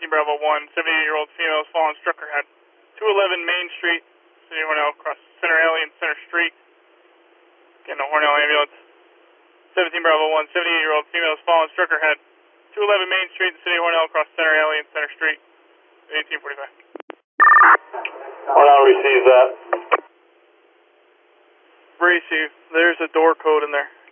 17 Bravo 1, 78-year-old female has fallen, struck her head. 211 Main Street, City of Hornell, across Center Alley and Center Street. Getting a Hornell ambulance. 17 Bravo 1, 78-year-old female has fallen, struck her head. 211 Main Street, City of Hornell, across Center Alley and Center Street. 1845. Hornell receives that. Receive. There's a door code in there.